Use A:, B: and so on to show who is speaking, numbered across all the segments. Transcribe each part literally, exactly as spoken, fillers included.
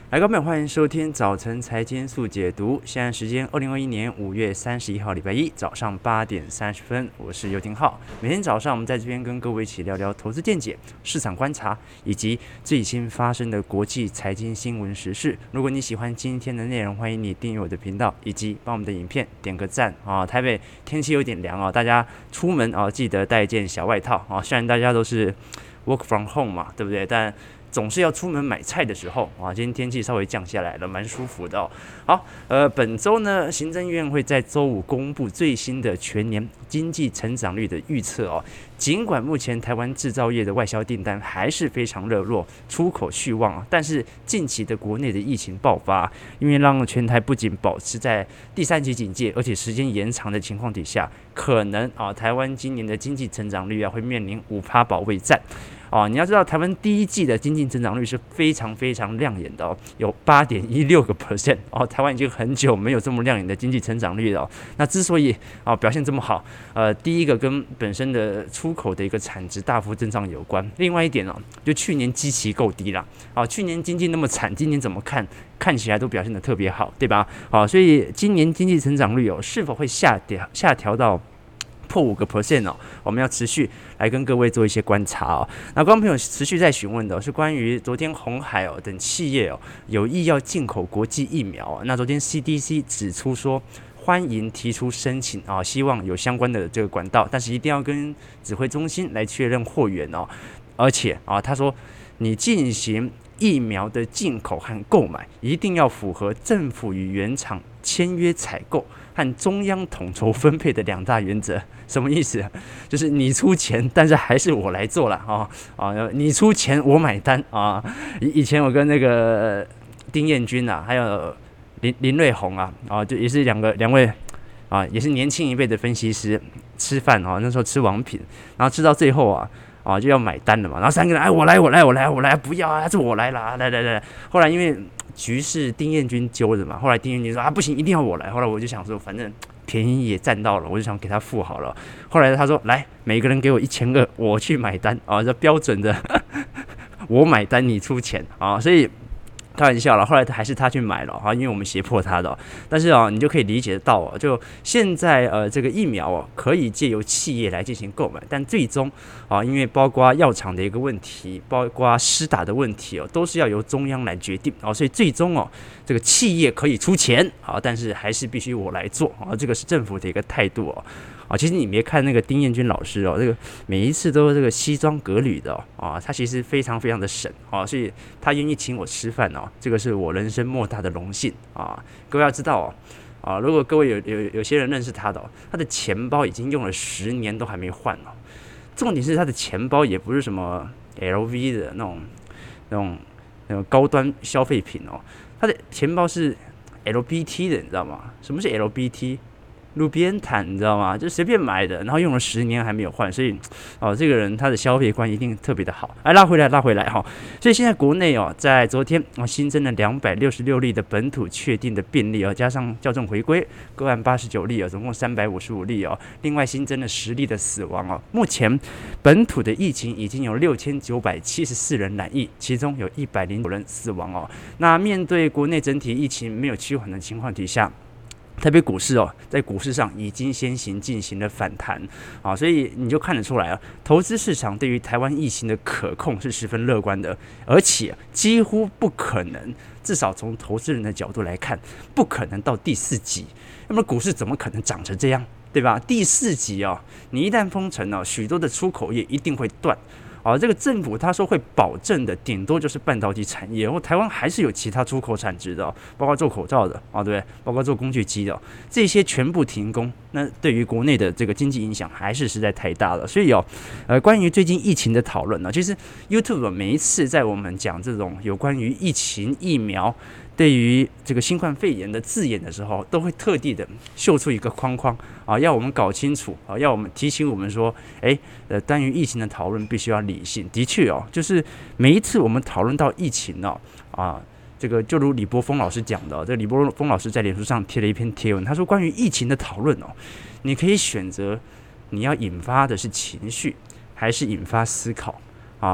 A: 来，各位欢迎收听早晨财经速解读。现在时间二零二一年五月三十一号礼拜一早上八点三十分，我是尤廷浩。每天早上我们在这边跟各位一起聊聊投资见解、市场观察以及最新发生的国际财经新闻时事。如果你喜欢今天的内容，欢迎你订阅我的频道，以及帮我们的影片点个赞啊！台北天气有点凉啊，大家出门啊记得带一件小外套啊。虽然大家都是 work from home 嘛，对不对？但总是要出门买菜的时候啊，今天天气稍微降下来了，蛮舒服的哦。好，呃，本周呢，行政院会在周五公布最新的全年经济成长率的预测哦。尽管目前台湾制造业的外销订单还是非常热络，出口续旺啊，但是近期的国内的疫情爆发，因为让全台不仅保持在第三级警戒，而且时间延长的情况底下，可能啊，台湾今年的经济成长率啊会面临五趴保卫战。哦，你要知道，台湾第一季的经济增长率是非常非常亮眼的哦，有八点一六个 percent 哦，台湾已经很久没有这么亮眼的经济成长率了哦。那之所以哦表现这么好，呃，第一个跟本身的出口的一个产值大幅增长有关，另外一点哦，就去年基期够低啦，哦，去年经济那么惨，今年怎么看？看起来都表现得特别好，对吧？好，所以今年经济成长率哦，是否会下调下调到破五个 percent 哦，我们要持续来跟各位做一些观察哦。那观众朋友持续在询问的、哦、是关于昨天鸿海哦等企业哦有意要进口国际疫苗、哦，那昨天 C D C 指出说，欢迎提出申请啊、哦，希望有相关的这个管道，但是一定要跟指挥中心来确认货源哦。而且啊，他说你进行疫苗的进口和购买，一定要符合政府与原厂签约采购和中央统筹分配的两大原则。什么意思？就是你出钱，但是还是我来做了啊啊！你出钱，我买单啊！以以前我跟那个丁彦君啊，还有林林瑞红啊，啊，就也是两个两位啊，也是年轻一辈的分析师吃饭啊，那时候吃王品，然后吃到最后啊。啊，就要买单了嘛，然后三个人，哎，我来，我来，我来，我来，不要啊，是我来啦，来来来。后来因为局势丁彦君揪的嘛，后来丁彦君说啊，不行，一定要我来。后来我就想说，反正便宜也占到了，我就想给他付好了。后来他说，来，每个人给我一千二，我去买单啊，这标准的，我买单，你出钱啊，所以。开玩笑了，后来还是他去买了哈，因为我们胁迫他的。但是啊，你就可以理解得到哦，就现在呃这个疫苗哦，可以借由企业来进行购买，但最终啊，因为包括药厂的一个问题，包括施打的问题哦，都是要由中央来决定哦，所以最终哦，这个企业可以出钱啊，但是还是必须我来做啊，这个是政府的一个态度哦。啊，其实你别看那个丁彦君老师哦，这个每一次都是这个西装革履的哦，啊，他其实非常非常的省啊，所以他愿意请我吃饭哦，这个是我人生莫大的荣幸啊。各位要知道哦，啊，如果各位有有有些人认识他的、哦，他的钱包已经用了十年都还没换哦。重点是他的钱包也不是什么 L V 的那种那种那种高端消费品哦，他的钱包是 L B T 的，你知道吗？什么是 L B T？路边摊，你知道吗？就随便买的，然后用了十年还没有换，所以哦，这个人他的消费观一定特别的好。哎，拉回来，拉回来哈、哦。所以现在国内哦，在昨天哦新增了两百六十六例的本土确定的病例哦，加上校正回归个案八十九例哦，总共三百五十五例哦。另外新增了十例的死亡哦。目前本土的疫情已经有六千九百七十四人染疫，其中有一百零九人死亡哦。那面对国内整体疫情没有趋缓的情况底下。台北股市哦，在股市上已经先行进行了反弹啊，所以你就看得出来啊，投资市场对于台湾疫情的可控是十分乐观的，而且几乎不可能，至少从投资人的角度来看，不可能到第四级，那么股市怎么可能涨成这样，对吧？第四级哦，你一旦封城哦，许多的出口业一定会断。啊，这个政府他说会保证的，顶多就是半导体产业，然后台湾还是有其他出口产值的、哦，包括做口罩的啊，对不对？包括做工具机的、哦，这些全部停工，那对于国内的这个经济影响还是实在太大了。所以哦，呃，关于最近疫情的讨论呢，其实 YouTube 每一次在我们讲这种有关于疫情疫苗。对于这个新冠肺炎的字眼的时候，都会特地的秀出一个框框啊，要我们搞清楚啊，要我们提醒我们说，哎，呃，关于疫情的讨论必须要理性。的确哦，就是每一次我们讨论到疫情哦，啊，这个就如李波峰老师讲的、哦，这个李波峰老师在脸书上贴了一篇贴文，他说关于疫情的讨论哦，你可以选择你要引发的是情绪，还是引发思考啊。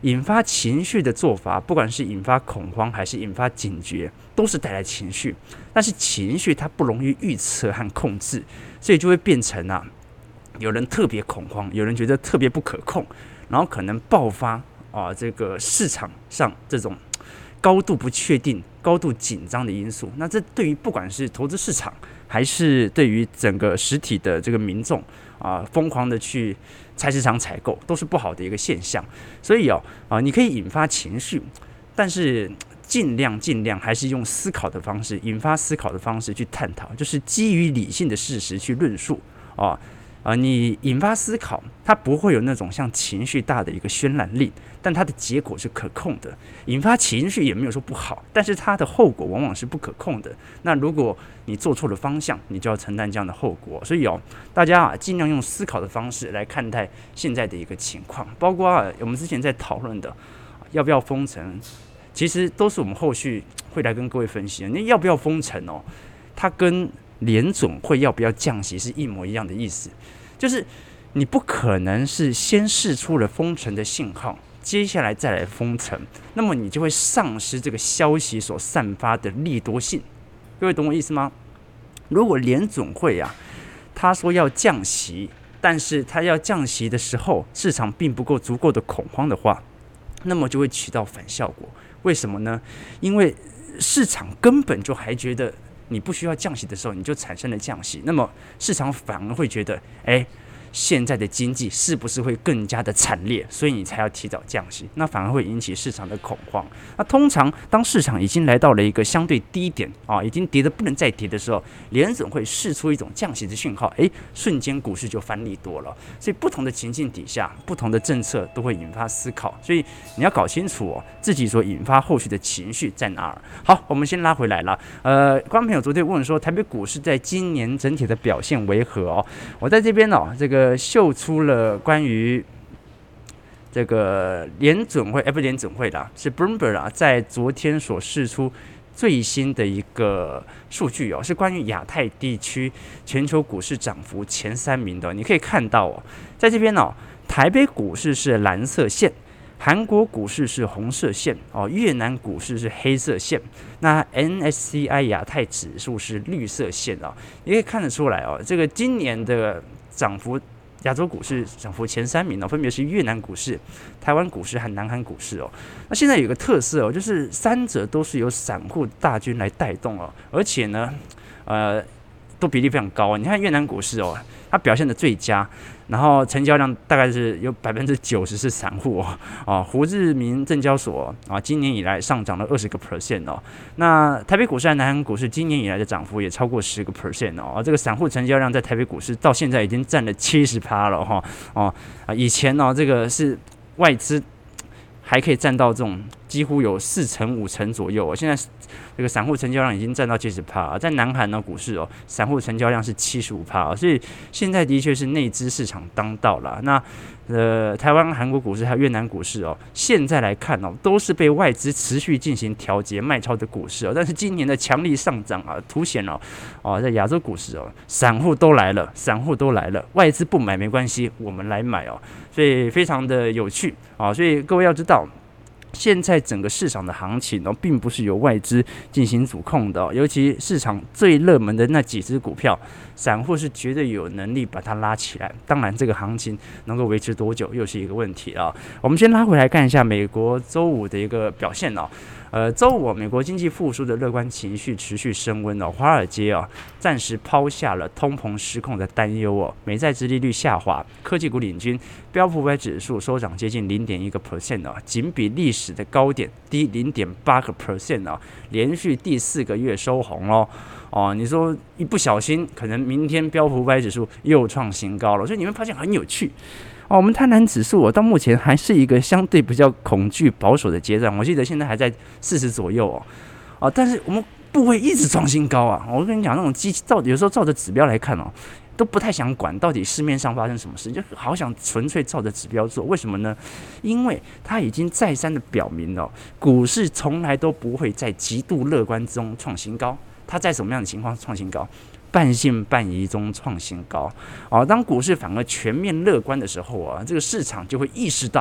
A: 引发情绪的做法，不管是引发恐慌还是引发警觉，都是带来情绪。但是情绪它不容易预测和控制，所以就会变成啊，有人特别恐慌，有人觉得特别不可控，然后可能爆发啊这个市场上这种高度不确定、高度紧张的因素。那这对于不管是投资市场，还是对于整个实体的这个民众啊，疯狂的去菜市场采购，都是不好的一个现象。所以哦啊，你可以引发情绪，但是尽量尽量还是用思考的方式，引发思考的方式去探讨，就是基于理性的事实去论述啊。啊，你引发思考，它不会有那种像情绪大的一个渲染力，但它的结果是可控的。引发情绪也没有说不好，但是它的后果往往是不可控的。那如果你做错了方向，你就要承担这样的后果。所以哦，大家啊，尽量用思考的方式来看待现在的一个情况，包括啊，我们之前在讨论的要不要封城，其实都是我们后续会来跟各位分析的。你要不要封城哦？它跟联准会要不要降息是一模一样的意思。就是你不可能是先释出了封城的信号，接下来再来封城，那么你就会丧失这个消息所散发的利多性。各位懂我意思吗？如果联准会啊，他说要降息，但是他要降息的时候，市场并不够足够的恐慌的话，那么就会起到反效果。为什么呢？因为市场根本就还觉得你不需要降息的时候，你就产生了降息，那么市场反而会觉得，哎，现在的经济是不是会更加的惨烈？所以你才要提早降息，那反而会引起市场的恐慌。那通常当市场已经来到了一个相对低点啊，已经跌得不能再跌的时候，联准会释出一种降息的讯号，哎，瞬间股市就翻利多了。所以不同的情境底下，不同的政策都会引发思考，所以你要搞清楚哦，自己所引发后续的情绪在哪儿。好，我们先拉回来了。呃，观众朋友昨天问说，台北股市在今年整体的表现为何哦？我在这边哦，这个秀出了关于这个联准会，哎，不是联准会啦，是 Bloomberg 啊，在昨天所释出最新的一个数据哦，是关于亚太地区全球股市涨幅前三名的。你可以看到哦，在这边哦，台北股市是蓝色线，韩国股市是红色线哦，越南股市是黑色线，那 N S C I 亚太指数是绿色线哦，你可以看得出来哦，这个今年的涨幅。亚洲股市涨幅前三名哦，分别是越南股市、台湾股市和南韩股市哦。那现在有个特色哦，就是三者都是由散户大军来带动哦，而且呢，呃，都比例非常高。你看越南股市哦，它表现的最佳，然后成交量大概是有百分之九十是散户哦。啊，胡志明证交所啊，今年以来上涨了二十个 percent 哦。那台北股市和南韩股市今年以来的涨幅也超过十个 percent 哦。这个散户成交量在台北股市到现在已经占了七十趴了哈。哦啊，以前呢、哦，这个是外资还可以占到这种几乎有四成五成左右、哦，现在这个散户成交量已经占到七十趴，在南韩呢股市哦，散户成交量是七十五趴，所以现在的确是内资市场当道了。那呃，台湾、韩国股市还有越南股市哦，现在来看哦，都是被外资持续进行调节卖超的股市哦。但是今年的强力上涨啊，凸显了哦，在亚洲股市哦，散户都来了，散户都来了，外资不买没关系，我们来买哦，所以非常的有趣啊。所以各位要知道。现在整个市场的行情呢、哦，并不是由外资进行主控的、哦，尤其市场最热门的那几只股票，散户是绝对有能力把它拉起来。当然，这个行情能够维持多久，又是一个问题啊。我们先拉回来看一下美国周五的一个表现哦。呃，周五美国经济复苏的乐观情绪持续升温哦，华尔街啊暂时抛下了通膨失控的担忧哦，美债殖利率下滑，科技股领军，标普五百指数收涨接近零点一个 percent 哦，仅比历史的高点低零点八个 percent 哦，连续第四个月收红喽。哦，你说一不小心，可能明天标普五百指数又创新高了，所以你会发现很有趣。哦，我们贪婪指数哦，到目前还是一个相对比较恐惧保守的阶段。我记得现在还在四十左右哦，哦，但是我们部位一直创新高啊！我跟你讲，那种机器照有时候照着指标来看哦，都不太想管到底市面上发生什么事，就好想纯粹照着指标做。为什么呢？因为它已经再三的表明了，股市从来都不会在极度乐观中创新高，它在什么样的情况创新高？半信半疑中创新高，哦，当股市反而全面乐观的时候啊，这个市场就会意识到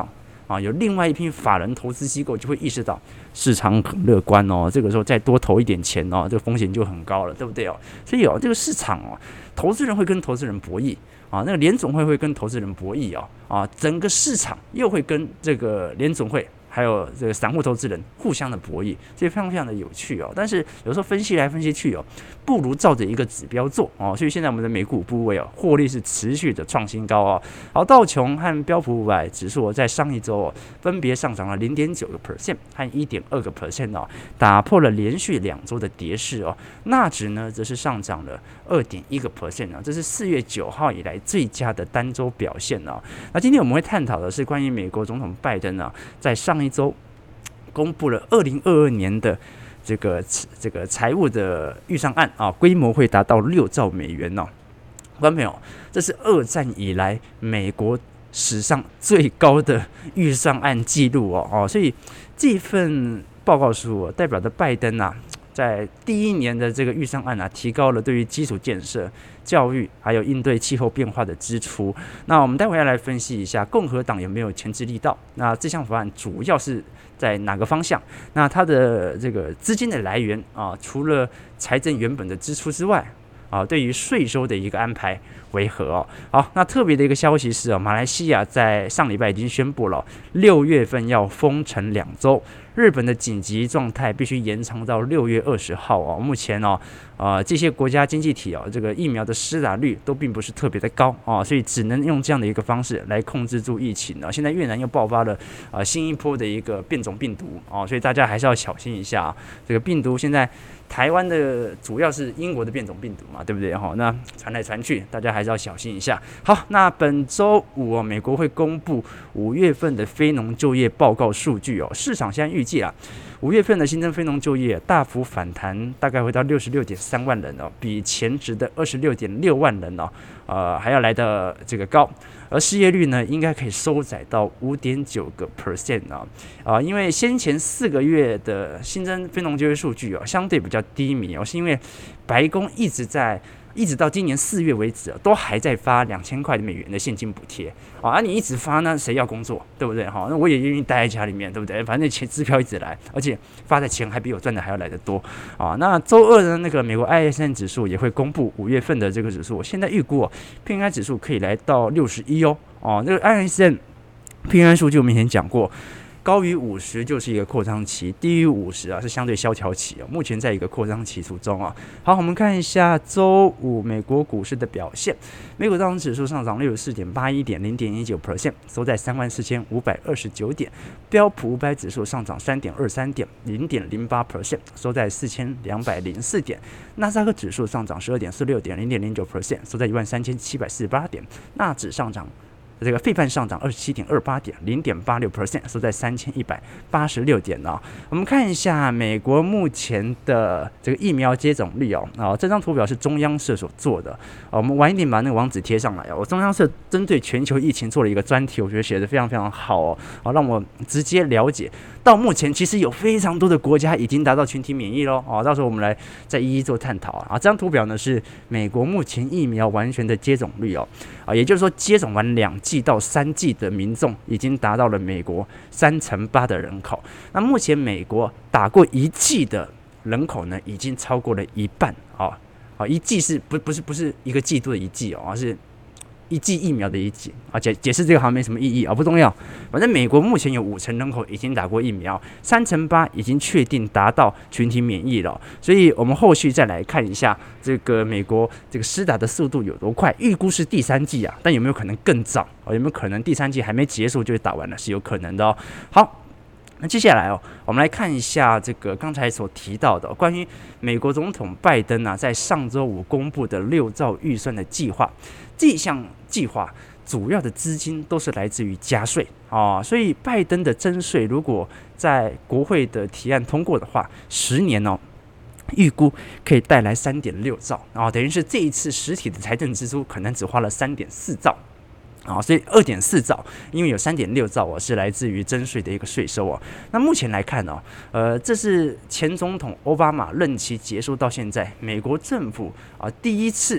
A: 啊，有另外一批法人投资机构就会意识到市场很乐观哦，这个时候再多投一点钱哦，这个风险就很高了，对不对哦？所以哦，这个市场哦，投资人会跟投资人博弈啊，那个联总会会跟投资人博弈哦，啊，整个市场又会跟这个联总会还有这个散户投资人互相的博弈，所以非常非常的有趣哦。但是有时候分析来分析去哦，不如照着一个指标做哦。所以现在我们的美股部位哦，获利是持续的创新高哦。好，道琼和标普五百指数在上一周哦，分别上涨了零点九个 percent 和一点二个 percent 哦，打破了连续两周的跌势哦。纳指呢，则是上涨了二点一个 percent 啊，这是四月九号以来最佳的单周表现哦。那今天我们会探讨的是关于美国总统拜登啊，在上一周公布了二零二二年的这个这个财务的预算案啊，规模会达到六兆美元哦。观众朋友，这是二战以来美国史上最高的预算案记录哦哦，所以这份报告书、哦、代表着拜登啊，在第一年的这个预算案啊，提高了对于基础建设、教育还有应对气候变化的支出。那我们待会要来分析一下共和党有没有前置力道。那这项法案主要是在哪个方向？那它的这个资金的来源啊，除了财政原本的支出之外，啊，对于税收的一个安排为何哦？好，那特别的一个消息是哦，马来西亚在上礼拜已经宣布了，六月份要封城两周。日本的紧急状态必须延长到六月二十号哦。目前哦，呃，这些国家经济体哦，这个疫苗的施打率都并不是特别的高哦，所以只能用这样的一个方式来控制住疫情哦。现在越南又爆发了呃新一波的一个变种病毒哦，所以大家还是要小心一下啊。这个病毒现在台湾的主要是英国的变种病毒嘛，对不对哈？那传来传去，大家还是要小心一下。好，那本周五哦，美国会公布五月份的非农就业报告数据哦，市场现在预计啊，五月份的新增非农就业大幅反弹，大概会到六十六点三万人哦，比前值的二十六点六万人哦，呃还要来的这个高。而失业率呢，应该可以收窄到五点九个 percent 啊，啊，因为先前四个月的新增非农就业数据哦，相对比较低迷哦，是因为白宫一直在。一直到今年四月为止，都还在发两千块美元的现金补贴啊！而你一直发呢，谁要工作，对不对？哈，那我也愿意待在家里面，对不对？反正钱支票一直来，而且发的钱还比我赚的还要来得多啊！那周二呢，那个美国 I S M 指数也会公布五月份的这个指数，现在预估哦，平安指数可以来到六十一哦。哦，那个 I S M 平安数据我们以前讲过。高于五十就是一个扩张期，低于五十啊是相对萧条期哦。目前在一个扩张期途中啊。好，我们看一下周五美国股市的表现。美股道琼指数上涨六十四点八一点，零点一九 percent， 收在三万四千五百二十九点。标普五百指数上涨三点二三点，零点零八 percent， 收在四千两百零四点。纳斯达克指数上涨十二点四六点，零点零九 percent， 收在一万三千七百四十八点。纳指上涨。这个费半上涨二十七点二八点，零点八六 percent， 收在三千一百八十六点哦。我们看一下美国目前的这个疫苗接种率哦。啊，这张图表是中央社所做的。啊，我们晚一点把那个网址贴上来哦。我中央社针对全球疫情做了一个专题，我觉得写得非常非常好哦。啊，让我直接了解到目前其实有非常多的国家已经达到群体免疫咯。哦，到时候我们来再一一做探讨啊。啊，这张图表呢是美国目前疫苗完全的接种率哦。啊，也就是说接种完两剂到三剂的民众已经达到了美国三成八的人口。那目前美国打过一剂的人口呢，已经超过了一半啊！啊，一剂是不不是不是一个季度的一剂哦，而是一剂疫苗的一剂啊。解解释这个好像没什么意义啊，不重要。反正美国目前有五成人口已经打过疫苗，三成八已经确定达到群体免疫了。所以我们后续再来看一下这个美国这个施打的速度有多快。预估是第三剂啊，但有没有可能更早？哦，有没有可能第三剂还没结束就打完了？是有可能的哦。好。那接下来哦，我们来看一下这个刚才所提到的、哦、关于美国总统拜登啊，在上周五公布的六兆预算的计划。这项计划主要的资金都是来自于加税啊，所以拜登的征税如果在国会的提案通过的话，十年哦。预估可以带来三点六兆啊，等于是这一次实体的财政支出可能只花了三点四兆。啊，所以二点四兆，因为有三点六兆哦，是来自于征税的一个税收哦。那目前来看哦，呃，这是前总统奥巴马任期结束到现在，美国政府啊第一次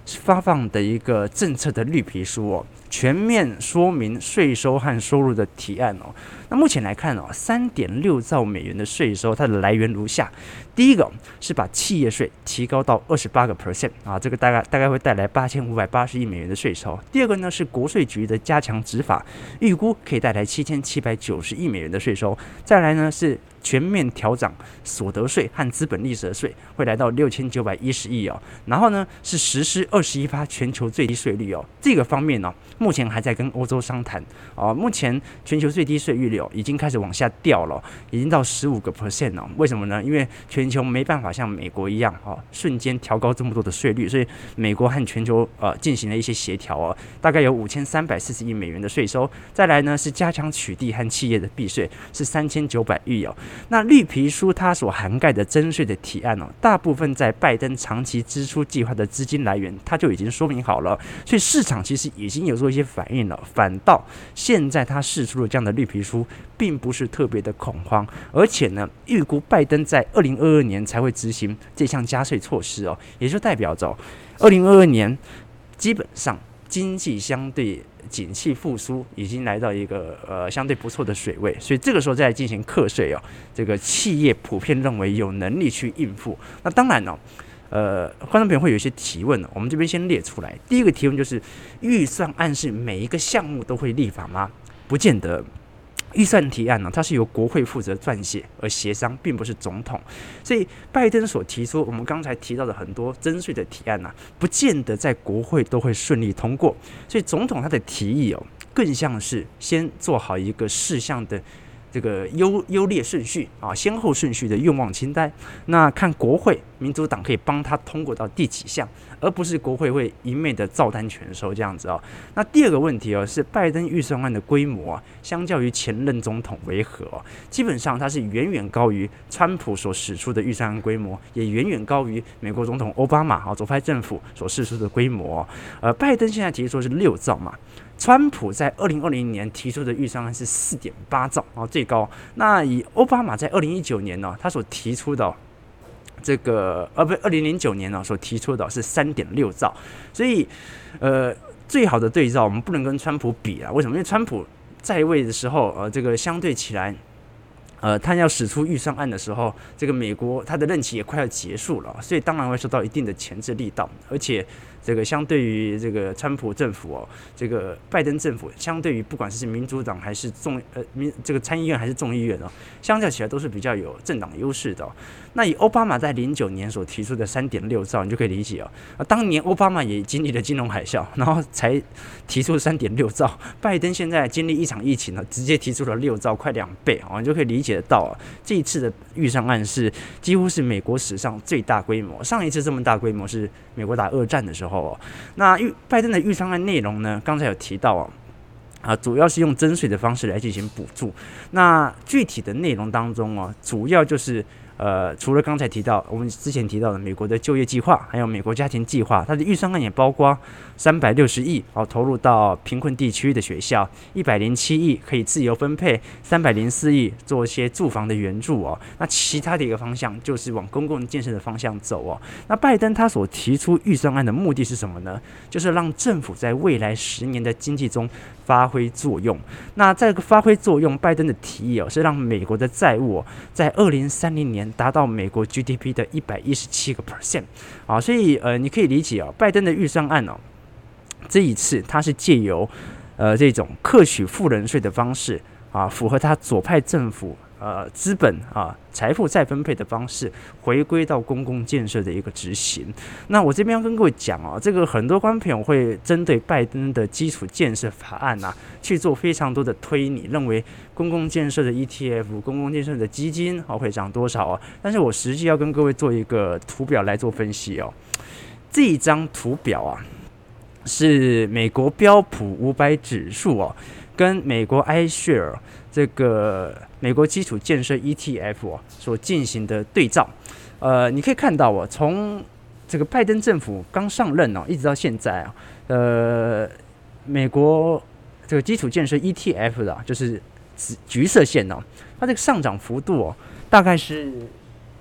A: 发放的一个政策的绿皮书哦，全面说明税收和收入的提案哦。那目前来看哦，三点六兆美元的税收，它的来源如下：第一个是把企业税提高到二十八个 percent 啊，这个大概大概会带来八千五百八十亿美元的税收。第二个呢是国税局的加强执法，预估可以带来七千七百九十亿美元的税收。再来呢是全面调涨所得税和资本利得税，会来到六千九百一十亿哦。然后呢是实施二十一%全球最低税率哦。这个方面呢、哦，目前还在跟欧洲商谈哦。目前全球最低税率哦已经开始往下掉了，已经到十五个 percent 哦。为什么呢？因为全球没办法像美国一样哦，瞬间调高这么多的税率，所以美国和全球呃进行了一些协调哦，大概有五千三百四十亿美元的税收。再来呢是加强取缔和企业的避税，是三千九百亿哦。那绿皮书它所涵盖的征税的提案哦，大部分在拜登长期支出计划的资金来源，它就已经说明好了，所以市场其实已经有做一些反应了。反倒现在他释出了这样的绿皮书，并不是特别的恐慌，而且呢，预估拜登在二零二二年才会执行这项加税措施哦，也就代表着二零二二年基本上经济相对景气复苏，已经来到一个呃相对不错的水位，所以这个时候再来进行课税哦，这个企业普遍认为有能力去应付。那当然哦。呃，观众朋友会有一些提问，我们这边先列出来。第一个提问就是：预算案是每一个项目都会立法吗？不见得。预算提案呢，它是由国会负责撰写而协商，并不是总统。所以拜登所提出我们刚才提到的很多征税的提案呢、啊，不见得在国会都会顺利通过。所以总统他的提议哦，更像是先做好一个事项的。这个优优劣顺序啊，先后顺序的愿望清单，那看国会民主党可以帮他通过到第几项，而不是国会会一昧的照单全收这样子哦。那第二个问题哦，是拜登预算案的规模啊，相较于前任总统为何哦？基本上它是远远高于川普所使出的预算案规模，也远远高于美国总统奥巴马啊左派政府所使出的规模、哦。呃，拜登现在提出的是六兆嘛。川普在二零二零年提出的预算案是四点八兆啊，最高。那以奥巴马在二零一九年呢、哦，他所提出的、哦、这个呃不，二零零九年呢、哦、所提出的是三点六兆。所以呃，最好的对照我们不能跟川普比啊。为什么？因为川普在位的时候，呃，这个相对起来。呃，他要使出预算案的时候，这个美国他的任期也快要结束了，所以当然会受到一定的钳制力道，而且这个相对于这个川普政府哦，这个拜登政府相对于不管是民主党还是众呃民这个参议院还是众议院哦，相较起来都是比较有政党优势的、哦。那以奥巴马在零九年所提出的三点六兆，你就可以理解哦。啊，当年奥巴马也经历了金融海啸，然后才提出三点六兆，拜登现在经历一场疫情呢，直接提出了六兆，快两倍哦，你就可以理解得到啊。这一次的预算案是几乎是美国史上最大规模，上一次这么大规模是美国打二战的时候哦。那预拜登的预算案内容呢，刚才有提到哦。啊，主要是用征税的方式来进行补助。那具体的内容当中哦，主要就是呃，除了刚才提到我们之前提到的美国的就业计划，还有美国家庭计划，它的预算案也包括三百六十亿哦，投入到贫困地区的学校，一百零七亿可以自由分配，三百零四亿做一些住房的援助哦。那其他的一个方向就是往公共建设的方向走哦。那拜登他所提出预算案的目的是什么呢？就是让政府在未来十年的经济中发挥作用。那这个发挥作用，拜登的提议哦，是让美国的债务、哦、在二零三零年达到美国 G D P 的一百一十七个 percent 啊，所以呃，你可以理解哦，拜登的预算案哦，这一次他是借由呃这种课取富人税的方式啊，符合他左派政府。呃，资本啊，财富再分配的方式，回归到公共建设的一个执行。那我这边要跟各位讲哦，这个很多观众朋友会针对拜登的基础建设法案啊，去做非常多的推理，认为公共建设的 E T F、公共建设的基金哦会涨多少哦。但是我实际要跟各位做一个图表来做分析哦。这一张图表啊，是美国标普五百指数哦，跟美国 iShare 这个美国基础建设 E T F 哦所进行的对照。呃，你可以看到哦，从这个拜登政府刚上任哦，一直到现在啊，呃，美国这个基础建设 E T F 的、啊，就是橘色线哦，它这个上涨幅度哦，大概是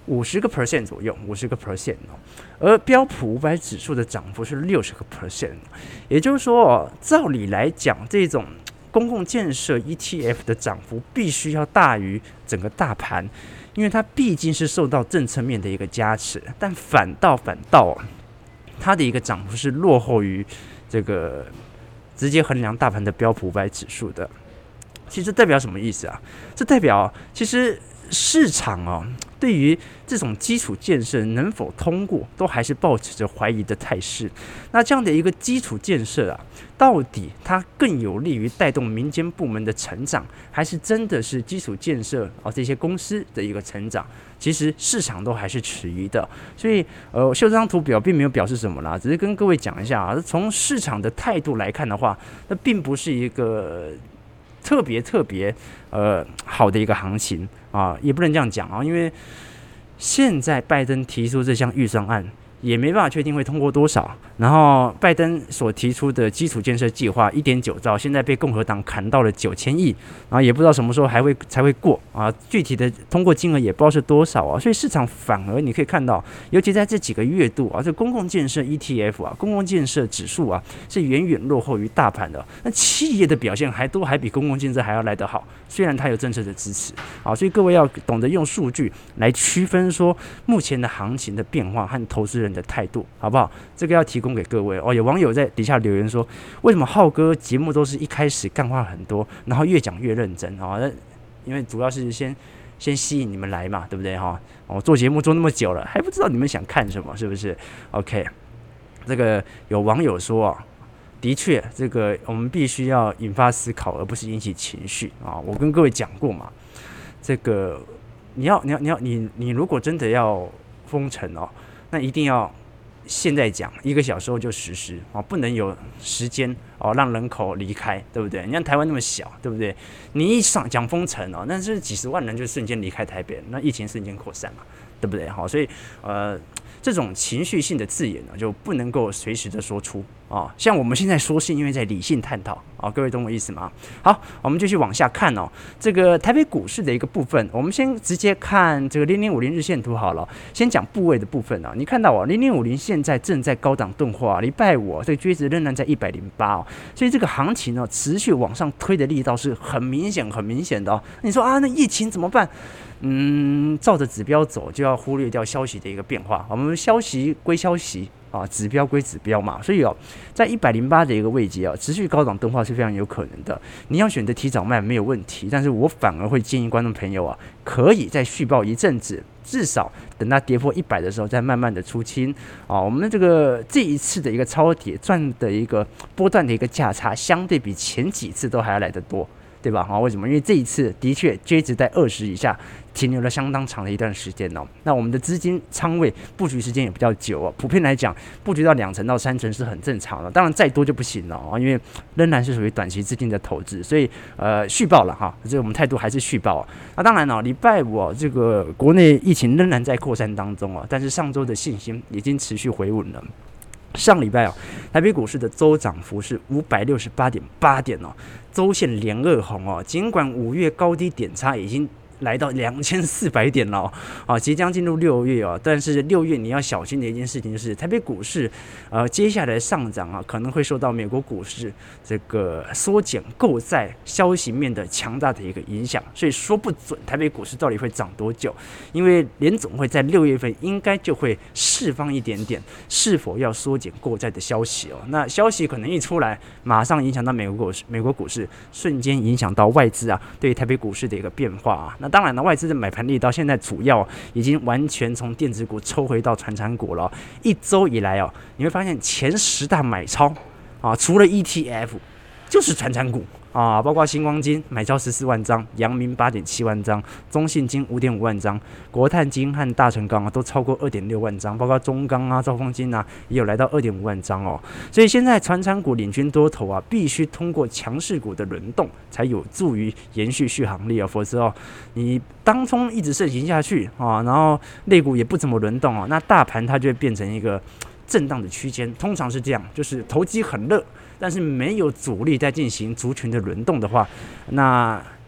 A: 五十个 percent 左右，五十个 percent 哦，而标普五百指数的涨幅是六十个 percent， 也就是说哦，照理来讲，这种公共建设 E T F 的涨幅必须要大于整个大盘，因为它毕竟是受到政策面的一个加持，但反倒反倒、哦、它的一个涨幅是落后于这个直接衡量大盘的标普五百指数的。其实代表什么意思啊？这代表其实市场哦，对于这种基础建设能否通过，都还是抱持着怀疑的态势。那这样的一个基础建设啊，到底它更有利于带动民间部门的成长，还是真的是基础建设啊这些公司的一个成长？其实市场都还是迟疑的。所以，呃，秀这张图表并没有表示什么啦，只是跟各位讲一下啊，从市场的态度来看的话，那并不是一个特别特别呃好的一个行情啊，也不能这样讲啊，因为现在拜登提出这项预算案，也没办法确定会通过多少。然后拜登所提出的基础建设计划 一点九兆，现在被共和党砍到了九千亿，然后也不知道什么时候还会才会过啊，具体的通过金额也不知道是多少啊，所以市场反而你可以看到，尤其在这几个月度啊，这公共建设 E T F 啊，公共建设指数啊，是远远落后于大盘的。那企业的表现还都还比公共建设还要来得好，虽然它有政策的支持啊，所以各位要懂得用数据来区分说目前的行情的变化和投资人的态度，好不好？这个要提供给各位哦。有网友在底下留言说，为什么浩哥节目都是一开始干话很多，然后越讲越认真啊？因为主要是先先吸引你们来嘛，对不对哈？我、哦、做节目做那么久了，还不知道你们想看什么，是不是 ？OK， 这个有网友说啊，的确，这个我们必须要引发思考，而不是引起情绪啊。我跟各位讲过嘛，这个你要你要你要你你如果真的要封城哦，那一定要现在讲，一个小时后就实施啊，不能有时间哦让人口离开，对不对？你看台湾那么小，对不对？你一上讲封城哦，那是几十万人就瞬间离开台北，那疫情瞬间扩散嘛，对不对？好，所以呃，这种情绪性的字眼呢，就不能够随时的说出啊。像我们现在说，是因为在理性探讨啊，各位懂我意思吗？好，我们继续往下看哦。这个台北股市的一个部分，我们先直接看这个零零五零日线图好了。先讲部位的部分啊，你看到哦，零零五零现在正在高档钝化，礼拜五、哦、这个均值仍然在一百零八哦，所以这个行情呢、哦、持续往上推的力道是很明显、很明显的哦。你说啊，那疫情怎么办？嗯，照着指标走，就要忽略掉消息的一个变化。我们消息归消息啊，指标归指标嘛。所以哦，在一百零八的一个位阶啊，持续高档钝化是非常有可能的。你要选择提早卖没有问题，但是我反而会建议观众朋友啊，可以再续报一阵子，至少等它跌破一百的时候，再慢慢的出清啊。我们这个这一次的一个超跌赚的一个波段的一个价差，相对比前几次都还要来得多。对吧？好，为什么？因为这一次的确 J 值在二十以下停留了相当长的一段时间哦。那我们的资金仓位布局时间也比较久哦。普遍来讲，布局到两成到三成是很正常的，当然再多就不行了哦，因为仍然是属于短期资金的投资，所以呃续报了哈。这个我们态度还是续报、哦。那当然了、哦，礼拜五、哦、这个国内疫情仍然在扩散当中哦，但是上周的信心已经持续回稳了。上礼拜哦，台北股市的周涨幅是五百六十八点八点哦，周线连二红哦。尽管五月高低点差已经来到两千四百点了、哦，啊，即将进入六月哦，但是六月你要小心的一件事情就是台北股市，呃，接下来上涨啊，可能会受到美国股市这个缩减购债消息面的强大的一个影响，所以说不准台北股市到底会涨多久，因为联总会在六月份应该就会释放一点点是否要缩减购债的消息哦，那消息可能一出来，马上影响到美国股市，美国股市瞬间影响到外资啊对台北股市的一个变化啊。那当然了，外资的买盘力道现在主要已经完全从电子股抽回到传产股了。一周以来哦，你会发现前十大买超啊，除了 E T F 就是传产股啊，包括新光金买超十四万张，阳明八点七万张，中信金五点五万张，国泰金和大成钢啊都超过二点六万张，包括中钢啊、兆丰金啊也有来到二点五万张哦。所以现在传产股领军多头啊，必须通过强势股的轮动，才有助于延续续航力啊，否则哦，你当冲一直盛行下去啊，然后类股也不怎么轮动啊，那大盘它就会变成一个震荡的区间，通常是这样，就是投机很热。但是没有主力在进行族群的轮动的话，那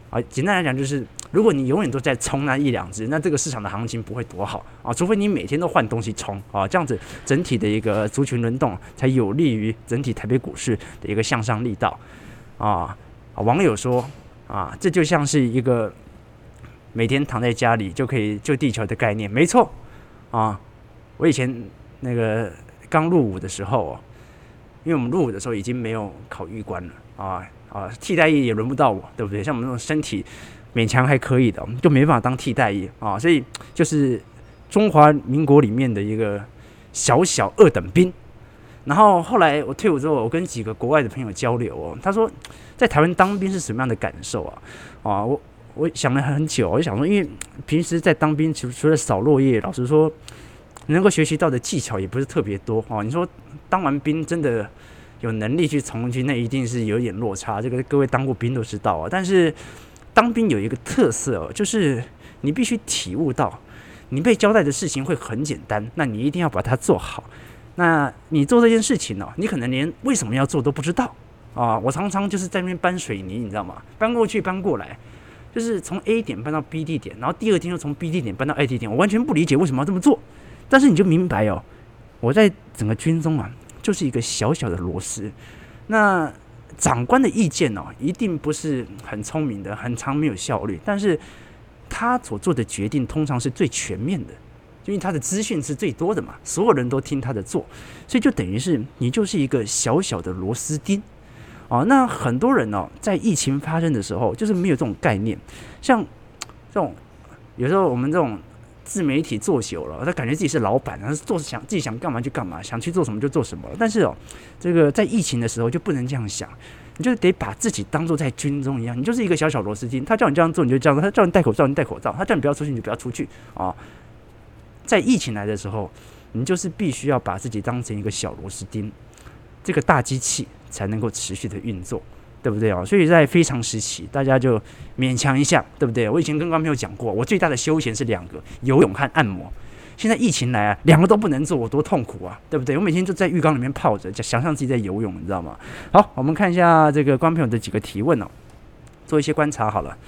A: 啊，简单来讲就是，如果你永远都在冲那一两只，那这个市场的行情不会多好啊，除非你每天都换东西冲啊，这样子整体的一个族群轮动才有利于整体台北股市的一个向上力道啊。网友说啊，这就像是一个每天躺在家里就可以救地球的概念，没错啊。我以前那个刚入伍的时候哦，因为我们入伍的时候已经没有考预官了啊。啊，替代役也轮不到我，对不对？像我们这种身体勉强还可以的，就没办法当替代役啊。所以就是中华民国里面的一个小小二等兵。然后后来我退伍之后，我跟几个国外的朋友交流哦，他说在台湾当兵是什么样的感受啊？啊，我我想了很久，我就想说，因为平时在当兵除除了扫落叶，老实说能够学习到的技巧也不是特别多哦。你说当完兵真的有能力去从军，那一定是有一点落差。这个各位当过兵都知道啊。但是当兵有一个特色哦，就是你必须体悟到，你被交代的事情会很简单，那你一定要把它做好。那你做这件事情哦，你可能连为什么要做都不知道啊。我常常就是在那边搬水泥，你知道吗？搬过去搬过来，就是从 A 点搬到 B 地点，然后第二天又从 B 地点搬到 A 地点，我完全不理解为什么要这么做。但是你就明白哦，我在整个军中啊，就是一个小小的螺丝。那长官的意见哦，一定不是很聪明的，很常没有效率，但是他所做的决定通常是最全面的，因为他的资讯是最多的嘛，所有人都听他的做，所以就等于是你就是一个小小的螺丝钉哦。那很多人哦，在疫情发生的时候，就是没有这种概念，像这种有时候我们这种自媒体做久了，他感觉自己是老板，然后做想自己想干嘛就干嘛，想去做什么就做什么。但是哦，这个在疫情的时候就不能这样想，你就得把自己当作在军中一样，你就是一个小小螺丝钉。他叫你这样做你就这样做，他叫你戴口罩你戴口罩，他叫你不要出去你就不要出去啊、哦。在疫情来的时候，你就是必须要把自己当成一个小螺丝钉，这个大机器才能够持续的运作。对不对哦？所以在非常时期，大家就勉强一下，对不对？我以前跟观众朋友讲过，我最大的休闲是两个：游泳和按摩。现在疫情来啊，两个都不能做，我多痛苦啊，对不对？我每天就在浴缸里面泡着，想象自己在游泳，你知道吗？好，我们看一下这个观众朋友的几个提问哦，做一些观察好了。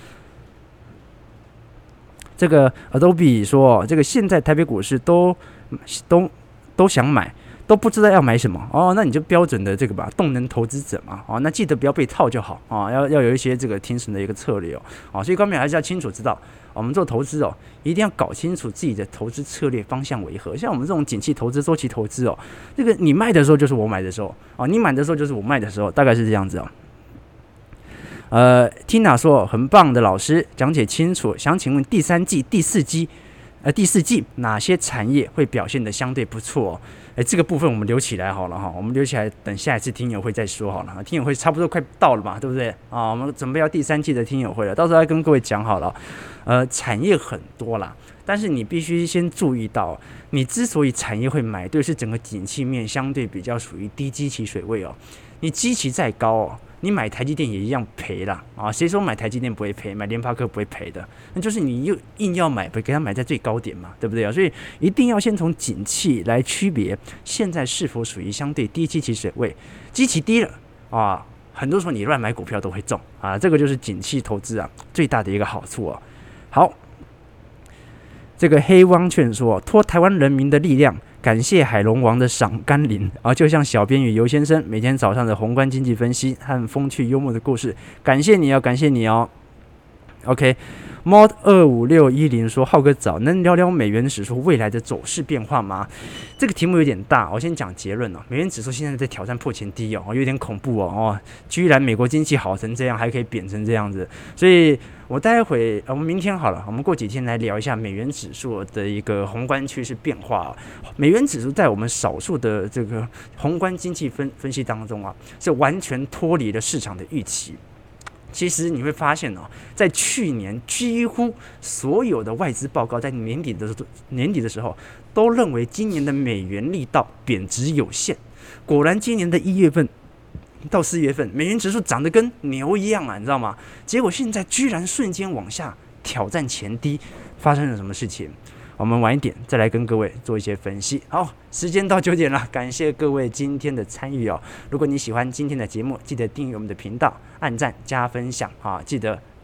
A: 这个 Adobe 说，这个现在台北股市都都都想买。都不知道要买什么哦，那你就标准的这个吧，动能投资者嘛，哦，那记得不要被套就好啊、哦，要要有一些这个停损的一个策略哦，哦，所以观众还是要清楚知道，我们做投资哦，一定要搞清楚自己的投资策略方向为何。像我们这种景气投资、周期投资哦，这个你卖的时候就是我买的时候哦，你买的时候就是我卖的时候，大概是这样子哦。呃 ，Tina 说很棒的老师讲解清楚，想请问第三季、第四季。呃，第四季哪些产业会表现得相对不错、哦？哎，这个部分我们留起来好了哈，我们留起来等下一次听友会再说好了。听友会差不多快到了嘛，对不对啊？我们准备要第三季的听友会了，到时候再跟各位讲好了。呃，产业很多啦，但是你必须先注意到，你之所以产业会买对，是整个景气面相对比较属于低基期水位哦。你基期再高哦，你买台积电也一样赔啦啊！谁说买台积电不会赔，买联发科不会赔的？那就是你又硬要买，给它买在最高点嘛，对不对啊？所以一定要先从景气来区别，现在是否属于相对低基期水位，基期低了啊，很多时候你乱买股票都会中啊，这个就是景气投资啊最大的一个好处哦。好，这个黑汪劝说，托台湾人民的力量。感谢海龙王的赏甘霖啊，就像小编与尤先生每天早上的宏观经济分析和风趣幽默的故事，感谢你哦，感谢你哦。OK，Mod 二五六一零说，浩哥早，能聊聊美元指数未来的走势变化吗？这个题目有点大，我先讲结论哦。美元指数现在在挑战破前低哦，有点恐怖哦哦，居然美国经济好成这样，还可以贬成这样子，所以。我待会，我们明天好了，我们过几天来聊一下美元指数的一个宏观趋势变化。美元指数在我们少数的这个宏观经济分分析当中啊，是完全脱离了市场的预期。其实你会发现哦，在去年几乎所有的外资报告在年底的年底的时候，都认为今年的美元力道贬值有限。果然，今年的一月份。到四月份，美元指数涨得跟牛一样啊，你知道吗？结果现在居然瞬间往下挑战前低，发生了什么事情？我们晚一点再来跟各位做一些分析。好，时间到九点了，感谢各位今天的参与哦。如果你喜欢今天的节目，记得订阅我们的频道，按赞加分享啊，记得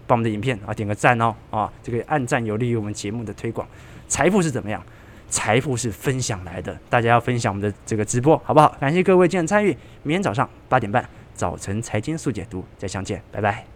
A: 帮我们的影片啊点个赞哦啊，这个按赞有利于我们节目的推广。财富是怎么样？财富是分享来的，大家要分享我们的这个直播，好不好？感谢各位今天的参与，明天早上八点半早晨财经速解读再相见，拜拜。